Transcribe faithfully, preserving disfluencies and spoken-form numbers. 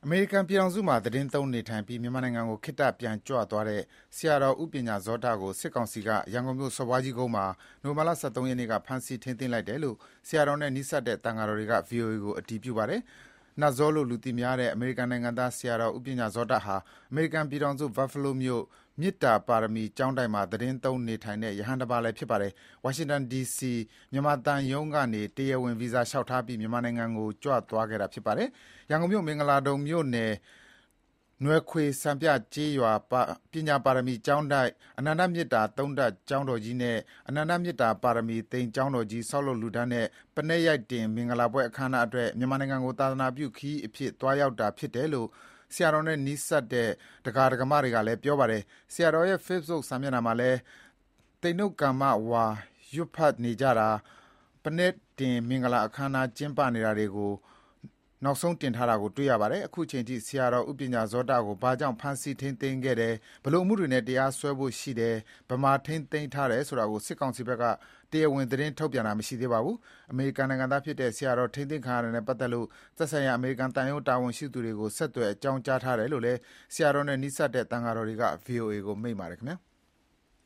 အမေရိကန်ပြည်ထောင်စုမှာသီတင်းသုံးနေထိုင်ပြီးမြန်မာနိုင်ငံကိုခေတ္တပြန်ကြွသွားတဲ့ဆရာတော်ဦးပညာဇောတကိုစစ်ကောင်စီကရန်ကုန်မြို့စော်ဘွားကြီးကုန်းမှာနိုဝင်ဘာလ ၁၃ ရက်နေ့ကဖမ်းဆီးထိန်းသိမ်းလိုက်တယ်လို့ဆရာတော်နဲ့နီးစပ်တဲ့သံဃာတော်တွေက ဗွီအိုအေကိုအတည်ပြုပါတယ်။နတ်ဇောလို့လူသိများတဲ့အမေရိကန်နိုင်ငံသားဆရာတော်ဦးပညာဇောတဟာအမေရိကန်ပြည်ထောင်စု Buffalo မြို့မေတ္တာပါရမီကျောင်းတိုက်မှာသီတင်းသုံးနေထိုင်တဲ့ရဟန်းတပါးလည်းဖြစ်ပါတယ်။ဝါရှင်တန်ဒီစီမြန်မာသံရုံးကနေတရားဝင်ဗီဇာလျှောက်ထားပြီးမြန်မာနိုင်ငံကိုကြွသွားခဲ့တာဖြစ်ပါတယ်။ရန်ကုန်မြို့မင်္ဂလာဒုံမြို့နယ်နွယ်ခွေစံပြကျေးရွာပညာပါရမီကျောင်းတိုက်အနန္တမေတ္တာသုံးဓာတ်ကျောင်းတော်ကြီးနဲ့အနန္တမေတ္တာပါရမီသိမ်ကျောင်းတော်ကြီးဆောက်လုပ်လူတန်းတဲ့ပနက်ရိုက်တင်မင်္ဂလာပွဲအခမ်းအနားအတွက်မြန်မာနိုင်ငံကိုသာသနာပြုခရီးအဖြစ်သွားရောက်တာဖြစ်တယ်လို့ဆရာတော်နဲ့နီးစပ်တဲ့ဒကာဒကမတွေကလည်းပြောပါတယ်ဆရာတော်ရဲ့ Facebook စာမျက်နှာမှာလည်းတိန်နုကမ္မဝါရွတ်ဖတ်နေကြတာပနက်တင်မင်္ဂလာအခမ်းအနားကျင်းပနေတာတွေကိုနောက်ဆုံးတင်ထားတာကိုတွေ့ရပါတယ်အခုချိန်ထိဆရာတော်ဥပညာဇောတကိုဘာကြောင့်ဖမ်းဆီးထိန်းသိမ်းခဲ့တယ်ဘလို့မှုတွေနဲ့တရားစွဲဖို့ရှိတယ်ဗမာထိန်းသိမ်းထားတယ်ဆိုတာကိုစစ်ကောင်စီဘက်ကတရားဝင်သတင်းထုတ်ပြန်တာမရှိသေးပါဘူးအမေရိကန်နိုင်ငံသားဖြစ်တဲ့ဆရာတော်ထိန်းသိမ်းခံရတဲ့နဲ့ပတ်သက်လို့သက်ဆိုင်ရာအမေရိကန်တန်ရုံးတာဝန်ရှိသူတွေကိုဆက်သွယ်အကြောင်းကြားထားတယ်လို့လည်းဆရာတော်နဲ့နှိစက်တဲ့တန်ဃာတော်တွေက ဗွီအိုအေ ကိုမိန့်ပါတယ်ခင်ဗျာ